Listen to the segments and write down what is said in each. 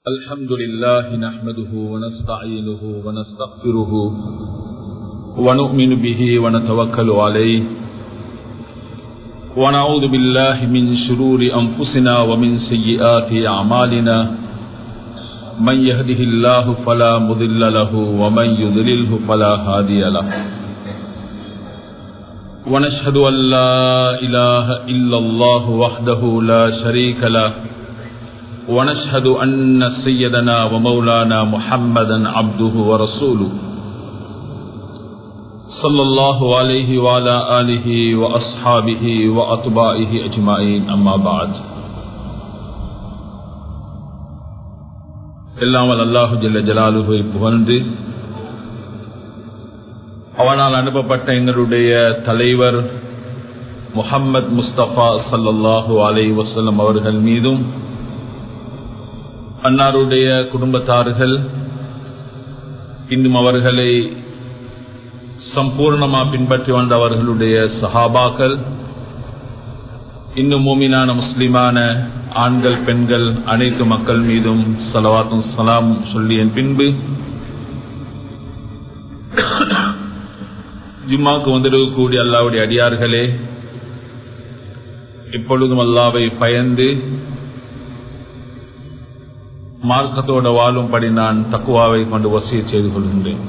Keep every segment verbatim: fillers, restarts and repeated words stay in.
الحمد لله نحمده ونستعينه ونستغفره ونؤمن به ونتوكل عليه ونعوذ بالله من شرور أنفسنا ومن سيئات أعمالنا من يهده الله فلا مضل له ومن يضلله فلا هادي له ونشهد أن لا إله إلا الله وحده لا شريك له ونشهد أن سيدنا ومولانا محمدا عبده ورسوله صلى الله عليه وعلى آله وأصحابه وأتباعه أجمعين أما بعد இல்லாமல் அல்லாஹு ஜல்ல ஜலாலுஹு புகழ்ந்து அவனால் அனுப்பப்பட்ட எங்களுடைய தலைவர் முஹம்மது முஸ்தபா ஸல்லல்லாஹு அலைஹி வஸல்லம் அவர்கள் மீதும் அன்னாருடைய குடும்பத்தார்கள் இன்னும் அவர்களை சம்பூர்ணமாக பின்பற்றி வந்தவர்களுடைய சஹாபாக்கள் இன்னும் மூமினான முஸ்லிமான ஆண்கள் பெண்கள் அனைத்து மக்கள் மீதும் ஸலவாத்தும் ஸலாம் சொல்லிய பின்பு ஜும்மாக்கு வந்திருக்கக்கூடிய அல்லாஹ்வுடைய அடியார்களே, இப்பொழுதும் அல்லாஹ்வை பயந்து மார்க்கத்தோடு வாழும்படி நான் தக்வாவை கொண்டு வசியத் செய்து கொள்கின்றேன்.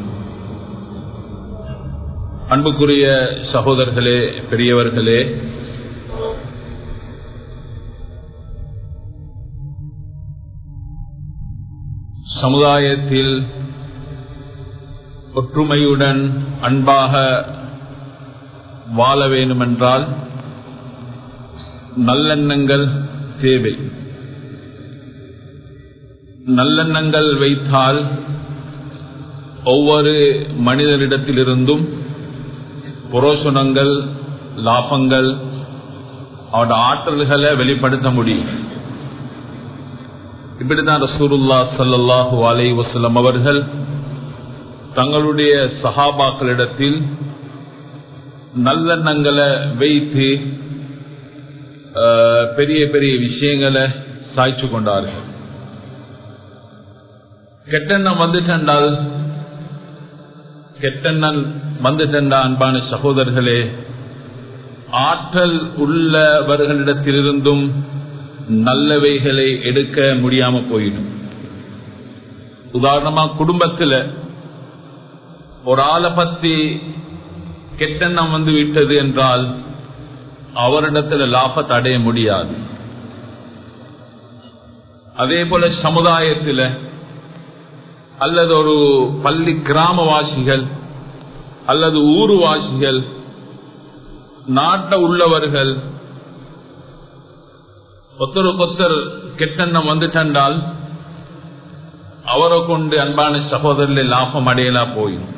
அன்புக்குரிய சகோதரர்களே, பெரியவர்களே, சமுதாயத்தில் ஒற்றுமையுடன் அன்பாக வாழ வேண்டுமென்றால் நல்லெண்ணங்கள் தேவை. நல்லெண்ணங்கள் வைத்தால் ஒவ்வொரு மனிதரிடத்திலிருந்தும் புரோஷனங்கள், லாபங்கள், அவருடைய ஆற்றல்களை வெளிப்படுத்த முடியும். இப்படிதான் ரசூலுல்லாஹ் ஸல்லல்லாஹு அலைஹி வஸல்லம் அவர்கள் தங்களுடைய சஹாபாக்களிடத்தில் நல்லெண்ணங்களை வைத்து பெரிய பெரிய விஷயங்களை சாய்ச்சு கொண்டார்கள். கெட்டெண்ணம் வந்துட்டென்றால் கெட்டெண்ணம் வந்துட்டென்றா அன்பான சகோதரர்களே, ஆற்றல் உள்ளவர்களிடத்திலிருந்தும் நல்லவைகளை எடுக்க முடியாம போயிடும். உதாரணமா, குடும்பத்தில் ஒரு ஆளை பத்தி கெட்டெண்ணம் வந்து விட்டது என்றால் அவரிடத்தில் லாபத்தை அடைய முடியாது. அதே போல சமுதாயத்தில் அல்லது ஒரு பள்ளி கிராமவாசிகள் அல்லது ஊருவாசிகள், நாட்ட உள்ளவர்கள் ஒத்தருக்கொத்தர் கெட்டெண்ணம் வந்துட்டால் அவரை கொண்டு அன்பான சகோதரர்கள் லாபம் அடையலாம் போயிடும்.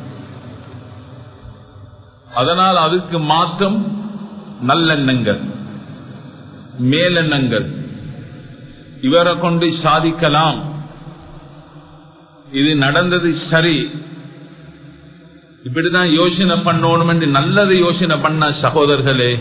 அதனால் அதுக்கு மாற்றம் நல்லெண்ணங்கள், மேலெண்ணங்கள். இவரை கொண்டு சாதிக்கலாம், இது நடந்தது சரி, இப்படிதான் யோசனை பண்ணணும் என்று நல்லது யோசனை பண்ண சகோதரர்களே,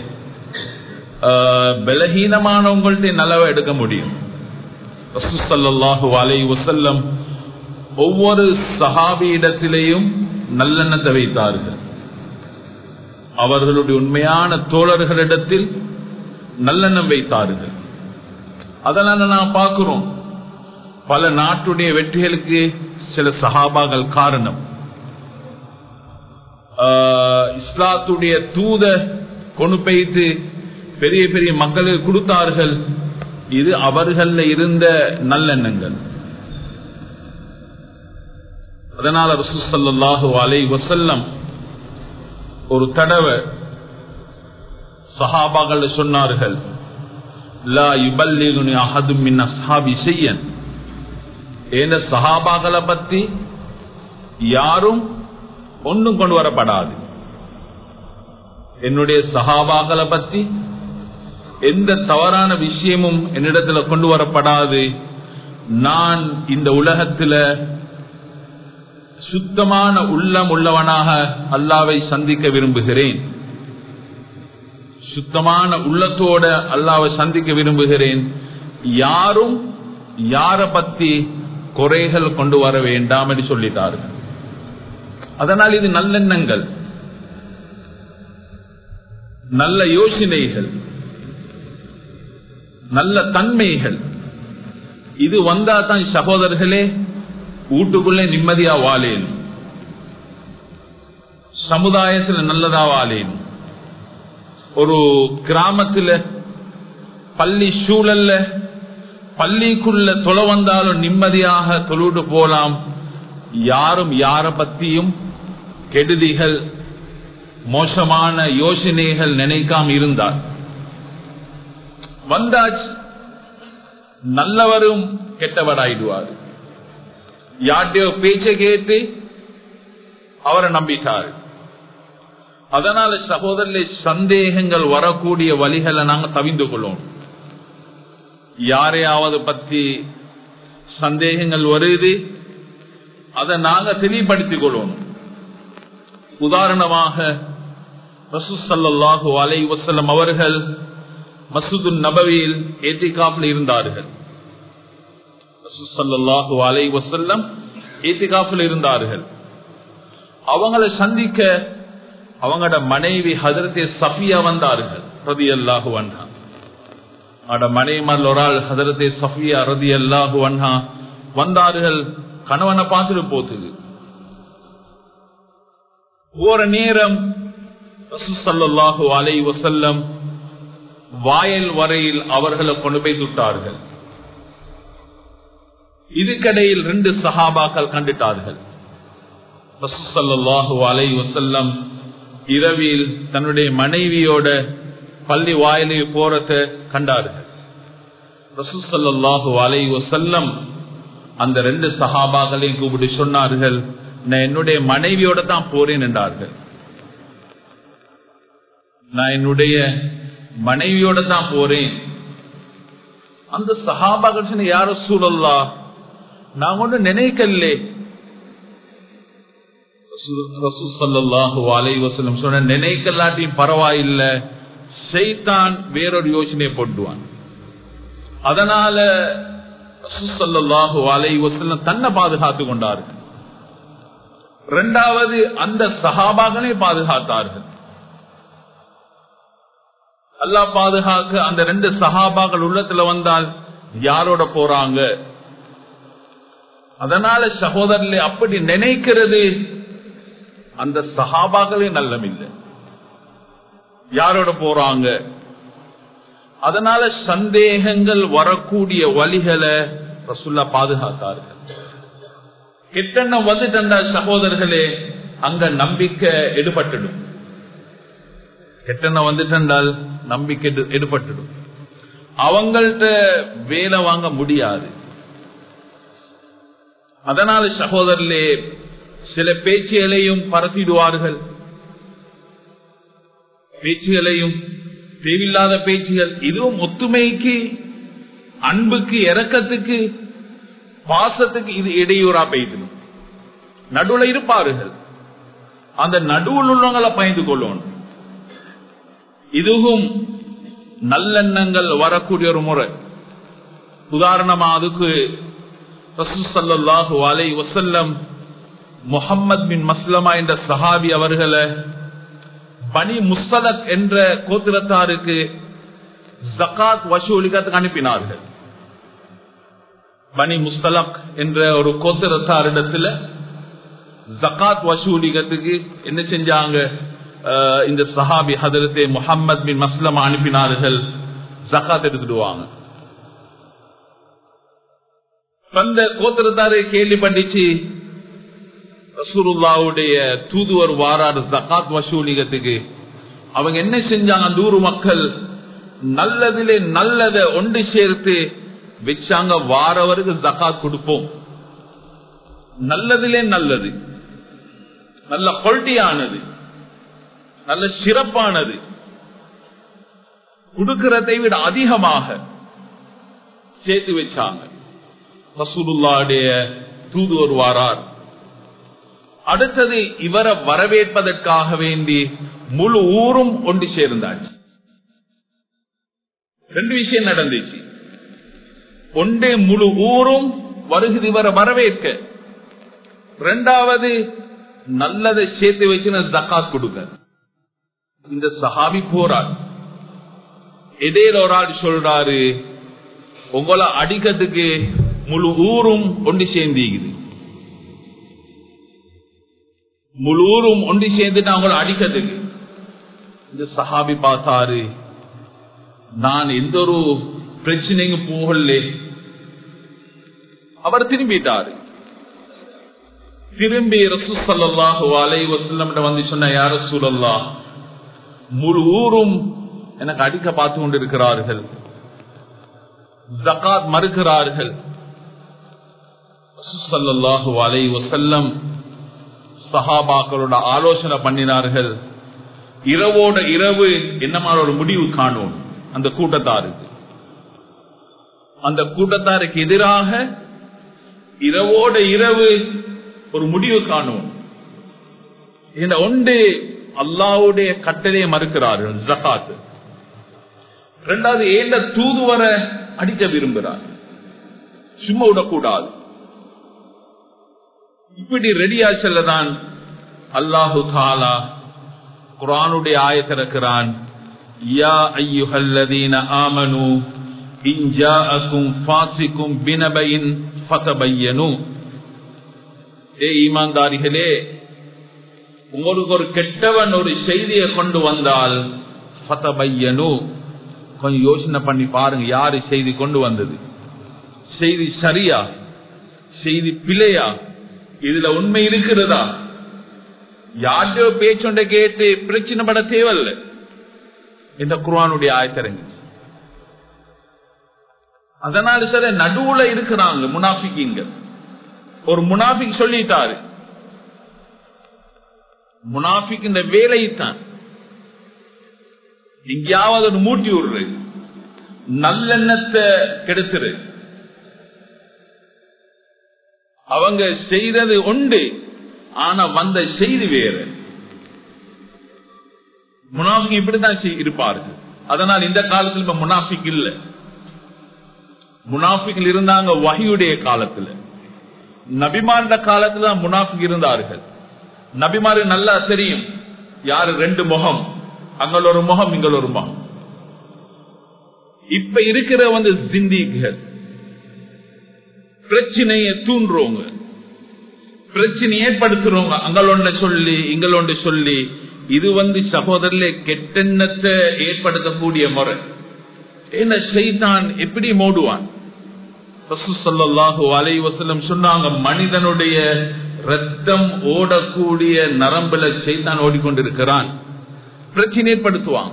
பலஹீனமானவங்கள்ட்ட நலவை எடுக்க முடியும். ரசூல் ஸல்லல்லாஹு அலைஹி வஸல்லம் ஒவ்வொரு சஹாபியிடத்திலேயும் நல்லெண்ணத்தை வைத்தார்கள். அவர்களுடைய உண்மையான தோழர்களிடத்தில் நல்லெண்ணம் வைத்தார்கள். அதனால நான் பார்க்கிறோம், பல நாட்டுடைய வெற்றிகளுக்கு சில சஹாபாக்கள் காரணம். இஸ்லாத்துடைய தூத கொண்டு போய்த்து பெரிய பெரிய மக்களுக்கு கொடுத்தார்கள். இது அவர்கள் இருந்த நல்லெண்ணங்கள். அதனால ரசூல் ஸல்லல்லாஹு அலைஹி வஸல்லம் ஒரு தடவை சஹாபாக்கள் சொன்னார்கள், லா யுபல்லிகுனி அஹதும் மின் அஸ்ஹாபி ஷையன், என்ற சஹாபாக்களை பத்தி யாரும் ஒன்றும் கொண்டு வரப்படாது. என்னுடைய சஹாபாக்களை பத்தி எந்த தவறான விஷயமும் என்னிடத்துல கொண்டு வரப்படாது. நான் இந்த உலகத்துல சுத்தமான உள்ளம் உள்ளவனாக அல்லாவை சந்திக்க விரும்புகிறேன். சுத்தமான உள்ளத்தோட அல்லாவை சந்திக்க விரும்புகிறேன். யாரும் யார பத்தி குறைகள் கொண்டு வர வேண்டாம் என்று சொல்லிட்டார்கள். அதனால் இது நல்லெண்ணங்கள், நல்ல யோசனைகள், நல்ல தன்மைகள் இது வந்தா தான் சகோதரர்களே வீட்டுக்குள்ளே நிம்மதியா வாழேனும், சமுதாயத்தில் நல்லதா வாழேனும். ஒரு கிராமத்தில் பள்ளி சூழல்ல பள்ளிக்குள்ள தொலை வந்தாலும் நிம்மதியாக தொழுடு போலாம். யாரும் யார பத்தியும் கெடுதிகள் மோசமான யோசனைகள் நினைக்காம இருந்தார். வந்தாச்சு நல்லவரும் கெட்டவராயிடுவார். யார்டையோ பேச்சை கேட்டு அவரை நம்பிட்டார். அதனால சகோதரர்களே சந்தேகங்கள் வரக்கூடிய வழிகளை நாங்க தவிந்து கொள்ளணும். யாரையாவது பத்தி சந்தேகங்கள் வருது அதை நாங்க தெளிவுபடுத்திக் கொள்ளணும். உதாரணமாக ரசூல் ஸல்லல்லாஹு அலைஹி வஸல்லம் அவர்கள் மஸ்ஜிது நபவியில் இத்திகாஃபில் இருந்தார்கள். ரசூல் ஸல்லல்லாஹு அலைஹி வஸல்லம் இத்திகாஃபில் இருந்தார்கள். அவங்களை சந்திக்க அவங்களோட மனைவி ஹஜ்ரத் சஃபியா வந்தார்கள் ரலியல்லாஹு அன்ஹா. அவட மனைவிமார் ஒரு ஆள் ஹஜ்ரத் சஃபியா ரலியல்லாஹு அன்ஹா வந்தார்கள். கணவனை பார்த்துட்டு போகுது. ஒரு நேரம் ரசூல் ஸல்லல்லாஹு அலைஹி வஸல்லம் வாயில் வரையில் அவர்களை கொண்டு போய் விட்டார்கள். இதுக்கடையில் ரெண்டு சஹாபாக்கள் கண்டுட்டார்கள். ரசூல் ஸல்லல்லாஹு அலைஹி வஸல்லம் இரவில் தன்னுடைய மனைவியோட பள்ளி வாயிலுக்கு போறத கண்டார்கள். ரசூல் ஸல்லல்லாஹு அலைஹி வஸல்லம் அந்த ரெண்டு சஹாபாக்களையும் கூப்பிட்டு சொன்னார்கள், நான் என்னுடைய மனைவியோட தான் போறேன் என்றார்கள். நான் என்னுடைய மனைவியோட தான் போறேன். அந்த சஹாபாக்கள் சொன்ன, யா ரசூலல்லாஹ் நான் ஒன்று நினைக்கலே. ரசூல் ஸல்லல்லாஹு அலைஹி வஸல்லம் சொன்ன, நினைக்கலாட்டியும் பரவாயில்லை, ஷைத்தான் வேறொரு யோசனையை போடுவான். அதனால ரசூல் ஸல்லல்லாஹு அலைஹி வஸல்லம் தன்னை பாதுகாத்துக் கொண்டார்கள். இரண்டாவது அந்த சஹாபாக்களை பாதுகாத்தார்கள். அல்லாஹ் பாதுகாக்க அந்த ரெண்டு சஹாபாக்கள் உள்ளத்துல வந்தால் யாரோட போறாங்க. அதனால சகோதரர்களே அப்படி நினைக்கிறது அந்த சஹாபாக்களே நல்லமில்லை, யாரோட போறாங்க. அதனால சந்தேகங்கள் வரக்கூடிய வழிகளை ரசூலுல்லாஹ் பாதுகாத்தார்கள். கிட்டன வந்துட்டா சகோதரர்களே அங்க நம்பிக்கை எடுபட்டுடும். கெட்டன வந்துட்டால் நம்பிக்கை எடுபட்டுடும். அவங்கள்ட்ட வேலை வாங்க முடியாது. அதனால சகோதரர்களே சில பேச்சுகளையும் பரத்திடுவார்கள். பேச்சுகளையும் தேவையில்லாத பேச்சுகள், இதுவும் ஒத்துமைக்கு, அன்புக்கு, இரக்கத்துக்கு, பாசத்துக்கு இது இடையூறா பெய்திடும். நடுவுல இருப்பார்கள். அந்த நடுவில் உள்ளவங்களை பயந்து கொள்ளணும். இதுவும் நல்லெண்ணங்கள் வரக்கூடிய ஒரு முறை. உதாரணமா அதுக்கு ரசூல் ஸல்லல்லாஹு அலைஹி வஸல்லம் முஹம்மது பின் மஸ்லமா என்ற சஹாபி அவர்களை பனி முஸ்தலக் என்ற கோத்திரத்தாருக்கு ஜகாத் வசூலிக்கத்துக்கு அனுப்பினார்கள். பனி முஸ்தலக் என்ற ஒரு கோத்திரத்தாரிடத்துல ஜகாத் வசூலிக்கத்துக்கு என்ன செஞ்சாங்க, இந்த சஹாபி ஹதரத்தே முஹம்மது பின் மஸ்லமா அனுப்பினார்கள். ஜகாத் எடுத்துடுவாங்க. அந்த கோத்திரத்தாரை கேள்விப்பட்டுச்சு ரசூலுல்லாஹ்வுடைய தூதுவர் வாரார் ஜகாத் வசூலிகத்துக்கு. அவங்க என்ன செஞ்சாங்க, அந்த ஊர் மக்கள் நல்லதிலே நல்லத ஒன்று சேர்த்து வச்சாங்க. வாரவருக்கு ஜகாத் கொடுப்போம். நல்லதிலே நல்லது, நல்ல குவாலிட்டியானது, நல்ல சிறப்பானது, கொடுக்கிறதை விட அதிகமாக சேர்த்து வச்சாங்க. ரசூலுல்லாஹ்வுடைய தூதுவர் வாரார். அடுத்தது இவரை வரவேற்பதற்காக வேண்டி முழு ஊரும் ஒன்று சேர்ந்தாச்சு. ரெண்டு விஷயம் நடந்துச்சு. ஒன்றே முழு ஊரும் வருகிறது வர வரவேற்க. இரண்டாவது நல்லதை சேர்த்து வச்சு ஜகாத் கொடுங்க. இந்த சஹாபி போறார். இடையில ஒரு ஆள் சொல்றாரு, உங்களை அடிக்கிறதுக்கு முழு ஊரும் ஒன்று சேர்ந்தீங்குது, முழு ஊரும் ஒன்று சேர்ந்துட்டு அவங்களை அடிக்கிறதுக்கு. இந்த சஹாபி பார்த்தாரு, நான் எந்த ஒரு பிரச்சனையும் போகல. அவர் திரும்பிட்டாரு. திரும்பி ரசூல் ஸல்லல்லாஹு அலைஹி வஸல்லம் வந்து சொன்ன, யா ரசூலல்லாஹ், முழு ஊரும் எனக்கு அடிக்க பார்த்து கொண்டிருக்கிறார்கள், ஜகாத் மறுக்கிறார்கள். ரசூல் ஸல்லல்லாஹு அலைஹி வஸல்லம் சஹாபாக்களோட ஆலோசனை பண்ணினார்கள். இரவோட இரவு என்னமான ஒரு முடிவு காணும் அந்த கூட்டத்தாருக்கு. அந்த கூட்டத்தாருக்கு எதிராக இரவோட இரவு ஒரு முடிவு காணும். இந்த ஒன்று அல்லாஹ்வுடைய கட்டளையை மறுக்கிறார்கள், ஜகாத். இரண்டாவது, ஏண்ட தூதுவர அடிக்க விரும்புகிறார், சும்மா விடக்கூடாது. இப்படி ரெடியா செல்லதான் அல்லாஹு தஆலா குர்ஆனுடைய ஆயத்தை இறக்குறான். யா அய்யுஹல்லதீன ஆமனூ இன் ஜாஅக்கும் ஃபாஸிகும் பினபைன் ஃபதபையனு. ஏ ஈமான்தாரிகளே, உங்களுக்கு ஒரு கெட்டவன் ஒரு செய்தியை கொண்டு வந்தால் ஃபதபையனு, கொஞ்சம் யோசனை பண்ணி பாருங்க, யாரு செய்தி கொண்டு வந்தது, செய்தி சரியா, செய்தி பிழையா, இதுல உண்மை இருக்கிறதா. யாரோ பேச்சொண்ட கேட்டு பிரச்சனை பட தேவையில்லை. இந்த குர்ஆனுடைய ஆயத்தரங்கு. அதனால சார் நடுவுல இருக்கிறாங்க முனாஃபிக்கீங்க. ஒரு முனாஃபிக் சொல்லிட்டாரு, முனாஃபிக் இந்த வேலை தான் எங்கேயாவது மூட்டி விடுறது, நல்லெண்ணத்தை கெடுத்துரு. அவங்க செய்தது உண்டு, ஆனா வந்த செய்தி வேறு. முனாஃபிக் இப்படிதான் இருப்பார்கள். அதனால் இந்த காலத்தில் இப்ப முனாஃபிக் இல்ல. முனாஃபிக் இருந்தாங்க வஹியுடைய காலத்துல. நபிமார்ந்த காலத்துல முனாஃபிக் இருந்தார்கள். நபிமாரு நல்லா தெரியும் யாரு ரெண்டு முகம், அங்கள் ஒரு முகம் இங்கள் ஒரு முகம். இப்ப இருக்கிற வந்து ஜிந்தீகள் பிரச்சனையை தூண்டுறவங்க, பிரச்சனை ஏற்படுத்துறவங்க, அங்களொண்ட சொல்லி இங்களொண்ட சொல்லி. இது வந்து சகோதரர்களே கெட்டெண்ணத்தை ஏற்படுத்தக்கூடிய முறை. என்ன ஷைத்தான் எப்படி மோடுவான். ரசூல் ஸல்லல்லாஹு அலைஹி வஸல்லம் சொன்னாங்க, மனிதனுடைய ரத்தம் ஓடக்கூடிய நரம்புல ஷைத்தான் ஓடிக்கொண்டிருக்கிறான், பிரச்சனை ஏற்படுத்துவாங்க.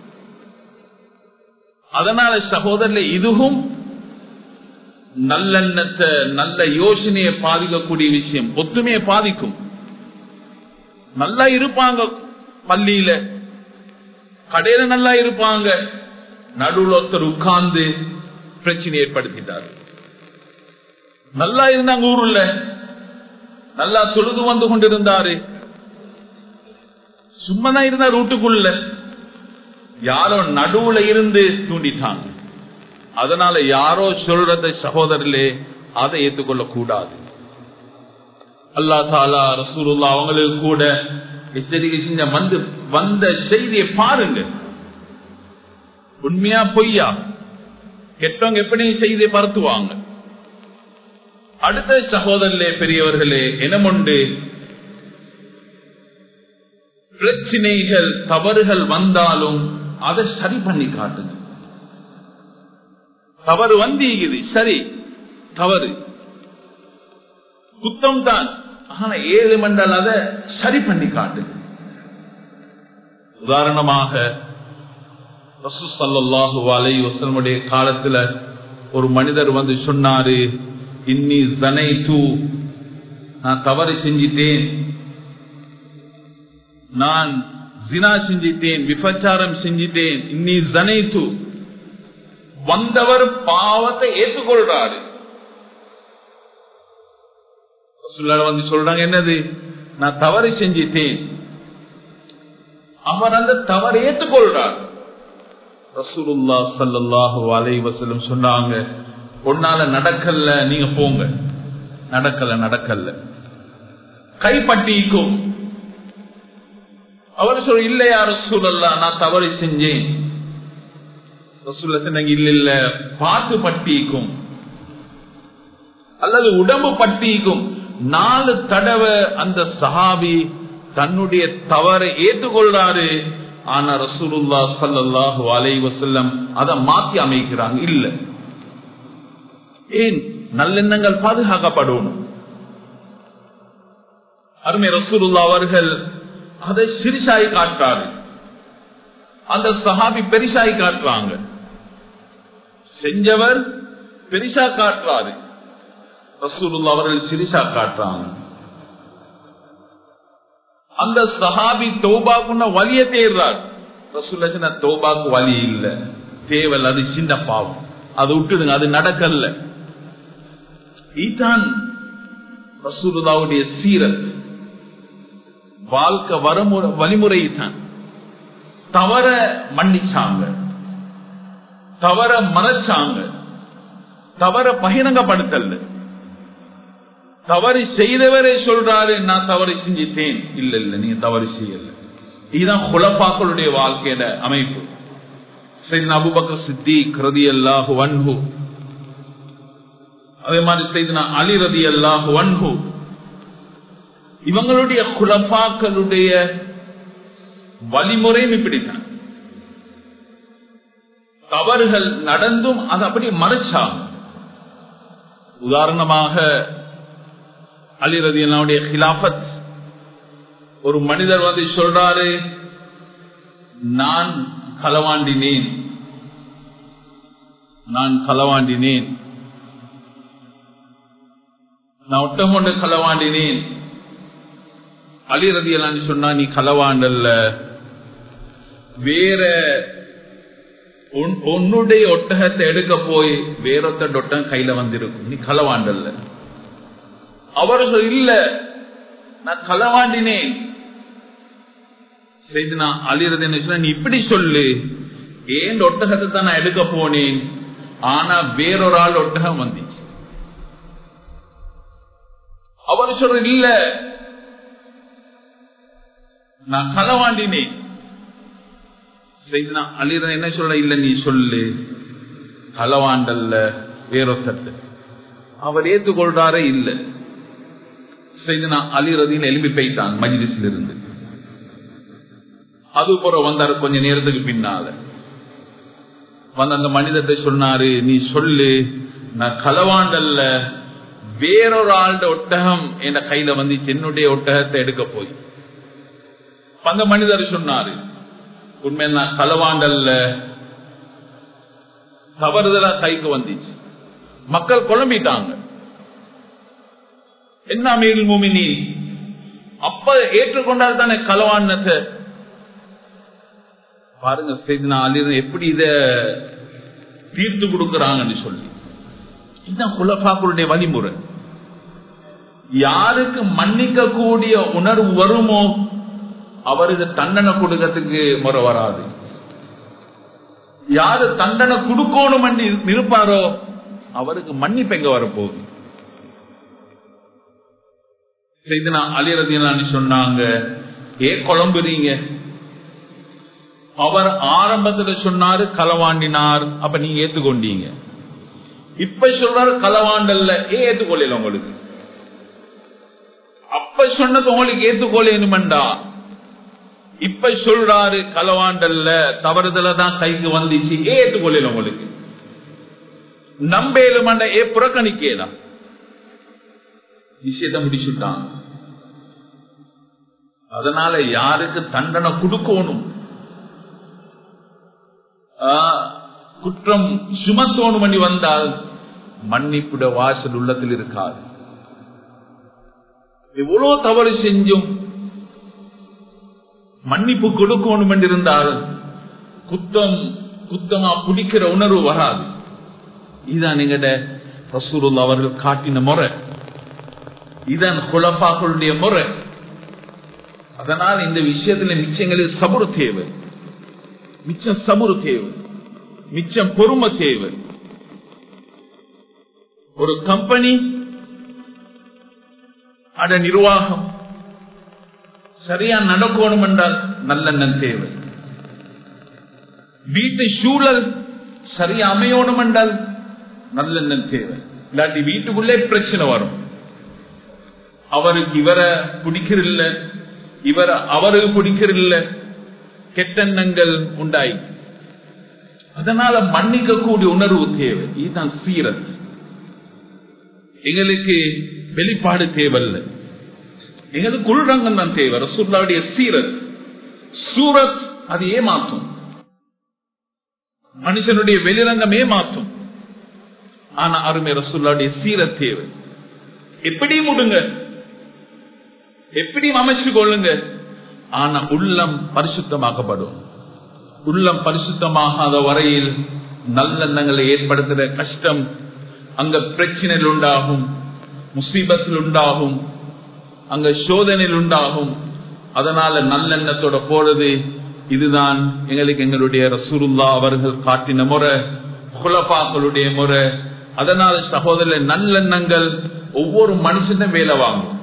அதனால சகோதரர்களே இதுவும் நல்லெண்ணத்தை நல்ல யோசனையை பாதிக்கக்கூடிய விஷயம், ஒத்துமையை பாதிக்கும். நல்லா இருப்பாங்க, பள்ளியில கடையில நல்லா இருப்பாங்க, நடுவில் ஒருத்தர் உட்கார்ந்து பிரச்சனை ஏற்படுத்திட்டாரு. நல்லா இருந்தாங்க, ஊருல நல்லா தொழுது வந்து கொண்டிருந்தாரு, சும்மாதான் இருந்தார் வீட்டுக்குள்ள, யாரோ நடுவுல இருந்து தூண்டிட்டாங்க. அதனால யாரோ சொல்றத சகோதரர்களே அதை ஏற்றுக்கொள்ள கூடாது. அல்லாஹ் தஆலா ரசூலுல்லாஹ் அவங்களுக்கு கூட எச்சரிக்கை செஞ்ச வந்து வந்த செய்தியை பாருங்க, உண்மையா பொய்யா, கெட்டவங்க எப்படி செய்தியை பரத்துவாங்க. அடுத்த சகோதரர்களே பெரியவர்களே, என்னமொண்டு பிரச்சனைகள் தவறுகள் வந்தாலும் அதை சரி பண்ணி காட்டுங்க. தவறு வந்தீங்குது, சரி, தவறு குத்தம் தான், ஆனா ஏழு மண்டல் அதை சரி பண்ணி காட்டுங்க. உதாரணமாக ரசூல் ஸல்லல்லாஹு அலைஹி வஸல்லம் காலத்துல ஒரு மனிதர் வந்து சொன்னாரு, இன்னி ஸனைது, நான் தவறு செஞ்சிட்டேன், நான் ஜினா செஞ்சிட்டேன், விபச்சாரம் செஞ்சிட்டேன், இன்னி ஸனைது. வந்தவர் பாவத்தை ஏற்றுக்கொள்றாரு. வந்து சொல்றாங்க, என்னது, நான் தவறு செஞ்சிட்டேன். அவர் அந்த தவறு ஏற்றுக்கொள்றார். ரசூலுல்லாஹ் ஸல்லல்லாஹு அலைஹி வஸல்லம் சொன்னாங்க, ஒன்னால நடக்கல, நீங்க போங்க. நடக்கல நடக்கல கைப்பட்டிக்கும். அவர் சொல்ற இல்லையா ரசூலல்லாஹ், நான் தவறு செஞ்சேன். ரசூலுல்லாஹ் சொன்னாங்க இல்ல இல்ல பாத்து பட்டிக்கும் அல்லது உடம்பு பட்டிக்கும். நாலு தடவை அந்த சஹாபி தன்னுடைய தவறை ஏற்றுக்கொள்றாரு. ஆனா ரசூலுல்லாஹ் ஸல்லல்லாஹு அலைஹி வஸல்லம் அதை மாற்றி அமைக்கிறாங்க. இல்ல, ஏன்? நல்லெண்ணங்கள் பாதுகாக்கப்படணும். அருமை ரசூலுல்லாஹ் அவர்கள் அதை சிறுசாய் காட்டுறாரு, அந்த சஹாபி பெரிசாய் காட்டுறாங்க. செஞ்சவர் பெரிசா காட்டுறாரு, ரசூலுல்லாஹ் அவர்கள் சிறுசா காட்டுறாங்க. அந்த சஹாபி தௌபாக்குன்னா வலிய தேடுறார். ரசூலுல்லாஹ் சொன்ன தௌபாக்கு வலி இல்ல, தேவல், அது சின்ன பாவம், அதை விட்டுடுங்க, அது நடக்கல. இதுதான் ரசூலுல்லாஹ்வுடைய சீரத், வாழ்க்கை வழிமுறை தான். தவற மன்னிச்சாங்க, தவற மறைச்சாங்க, தவற பகிரங்கப்படுத்தல். தவறு செய்தவரே சொல்றாரு நான் தவறு செஞ்சிட்டேன். இல்ல இல்ல நீங்க தவறு செய்யல. இதுதான் குலஃபாக்களுடைய வாழ்க்கையில அமைப்பு. சையதுனா அபூபக்கர் சித்திக் ரலியல்லாஹு அன்ஹு, அதே மாதிரி சையதுனா அலி ரலியல்லாஹு அன்ஹு, இவங்களுடைய குலஃபாக்களுடைய வழிமுறையும் இப்படித்தான். தவறுகள் நடந்தும் அதை அப்படி மறைச்சாங்க. உதாரணமாக அலி ரலியல்லாஹுடைய கிலாஃபத், ஒரு மனிதர் வந்து சொல்றாரு நான் களவாண்டினேன், நான் களவாண்டினேன், நான் ஒட்டம் கொண்டு களவாண்டினேன். அலி ரலியல்லாஹு சொன்னா நீ களவாண்டல்ல, வேற உன்னுடைய ஒட்டகத்தை எடுக்க போய் வேறொத்த ஒட்டகம் கையில வந்திருக்கும், நீ களவாண்டல்ல. அவர்கள் இல்ல நான் களவாண்டினேன். சையதுனா அலி ரலியல்லாஹு சொன்னா நீ இப்படி சொல்லு, ஏன் ஒட்டகத்தை தான் நான் எடுக்க போனேன், ஆனா வேறொரு ஆள் ஒட்டகம் வந்துச்சு. அவர் சொல்ற இல்ல நான் களவாண்டினேன். சையதுனா அலி ரலியல்லாஹு என்ன சொல்ற, இல்ல நீ சொல்லு களவாண்டல்ல வேறொத்தட்டு. அவர் ஏற்றுக்கொள்றாரே இல்ல. சையதுனா அலி ரலியல்லாஹு எழுப்பி போயிட்டாங்க மஜ்லிஸில் இருந்து. அது போற வந்தாரு கொஞ்ச நேரத்துக்கு பின்னால வந்து அந்த மனிதத்தை சொன்னாரு நீ சொல்லு நான் களவாண்டல்ல, வேறொரு ஆள்ட ஒட்டகம் என் கையில வந்து என்னுடைய ஒட்டகத்தை எடுக்க போய். அந்த மனிதர் சொன்னாரு உண்மையில நான் களவாண்டல்ல, தவறுதலா கைக்கு வந்துச்சு. மக்கள் குழம்பிட்டாங்க. என்ன அமீருல் முஃமினீன், அப்ப ஏற்றுக்கொண்டால் தானே களவாண்டத்தை. பாருங்க சையதுனா அலி எப்படி இத தீர்த்து கொடுக்கிறாங்கன்னு சொல்லி. இதுதான் குலஃபாக்களுடைய வழிமுறை. யாருக்கு மன்னிக்க கூடிய உணர்வு வருமோ அவருக்கு தண்டனை கொடுக்கறதுக்கு முறை வராது. யாரு தண்டனை கொடுக்கணும் இருப்பாரோ அவருக்கு மன்னிப்பு எங்க வரப்போகுது. சையதுனா அலி ரலியல்லாஹு சொன்னாங்க ஏ குழம்புறீங்க. அவர் ஆரம்பத்துல சொன்னாரு களவாண்டினார், அப்ப நீங்க ஏத்துக்கொண்டீங்க. இப்ப சொல்றாரு களவாண்டல்ல, ஏன் ஏத்துக்கொள்ளல உங்களுக்கு? அப்ப சொன்னது உங்களுக்கு ஏத்துக்கொள்ளணுமெண்டா, இப்ப சொல்றாரு களவாண்டல்ல தவறுதல தான் கைக்கு வந்துச்சு, ஏன் ஏத்துக்கொள்ளல உங்களுக்கு? நம்பேலுமண்ட ஏ புறக்கணிக்கலாம். விஷயத்தை முடிச்சுட்டான். அதனால யாருக்கு தண்டனை கொடுக்கணும், குற்றம் சுமத்தோணும் பண்ணி வந்தால் மன்னிப்புட வாசல் உள்ளத்தில் இருக்காது. எவ்வளவு தவறு செஞ்சும் மன்னிப்பு கொடுக்கணும் என்றிருந்தால் குத்தம் குத்தமா பிடிக்கிற உணர்வு வராது. இதுதான் எங்கட ரசூலுல்லாஹ் அவர்கள் காட்டின முறை, இதுதான் குலஃபாக்களுடைய முறை. அதனால் இந்த விஷயத்துல மிச்சங்களில் சபுரு தேவை, மிச்சம் சபுரு தேவை, மிச்சம் பொறுமை தேவை. ஒரு கம்பெனி அட நிர்வாகம் சரியா நடக்கணும் என்றால் நல்லெண்ணம் தேவை. வீட்டு சூழல் சரியா அமையணும் என்றால் நல்லெண்ணம் தேவை. இல்லாட்டி வீட்டுக்குள்ளே பிரச்சனை வரும். அவருக்கு இவரை பிடிக்கிறதில்ல, இவரை அவருக்கு பிடிக்கிறதில்ல, கெட்டெண்ணங்கள் உண்டாய். அதனால மன்னிக்க கூடிய உணர்வு தேவை. இதுதான் சீரத். எங்களுக்கு வெளிப்பாடு தேவையில்லை, எங்களுக்கு உள்ரங்கம் தான் தேவை. ரசூலுல்லாஹ்வுடைய சீரத் சூரத் அது ஏமாற்றும், மனுஷனுடைய வெளிரங்கம் ஏமாற்றும். ஆனா அருமை ரசூலுல்லாஹ்வுடைய சீரத் தேவை. எப்படி முடுங்க, எப்படி அமைச்சு கொள்ளுங்க, ஆனா உள்ளம் பரிசுத்தமாக்கப்படும். உள்ளம் பரிசுத்தமாகாத வரையில் நல்லெண்ணங்களை ஏற்படுத்துகிற கஷ்டம், அங்க பிரச்சனைகள் உண்டாகும், முசீபத்தில் உண்டாகும், அங்க சோதனையில் உண்டாகும். அதனால நல்லெண்ணத்தோட போறது இதுதான் எங்களுக்கு எங்களுடைய ரசூலுல்லாஹ் அவர்கள் காட்டின முறை, குலபாக்களுடைய முறை. அதனால சகோதர நல்லெண்ணங்கள் ஒவ்வொரு மனுஷனும் வேலை வாங்கும்.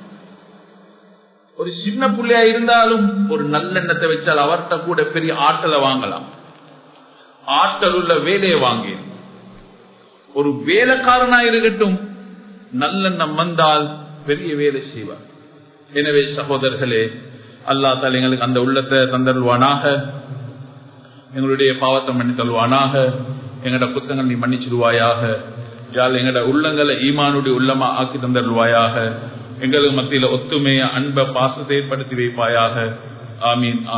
ஒரு சின்ன புள்ளையா இருந்தாலும் ஒரு நல்லெண்ணத்தை வச்சால் அவர்கிட்ட கூட பெரிய ஆற்றலை வாங்கலாம். ஆற்றல் உள்ள வேலையை வாங்கி ஒரு வேலைக்காரனா இருக்கட்டும், நல்லெண்ணம் வந்தால் பெரிய வேலை செய்வார். எனவே சகோதரர்களே, அல்லாஹ் தஆலா எங்களுக்கு அந்த உள்ளத்தை தந்தருவானாக, எங்களுடைய பாவத்தை மன்னித்தல்வானாக, எங்கட புத்தகங்கள் நீ மன்னிச்சிடுவாயாக. யாழ் எங்கட உள்ளங்களை ஈமானுடைய உள்ளமா ஆக்கி தந்தருவாயாக. எங்களுக்கு மத்தியில ஒத்துமைய அன்ப பாசத்தை ஏற்படுத்தி வைப்பாயாக. ஆமீன்.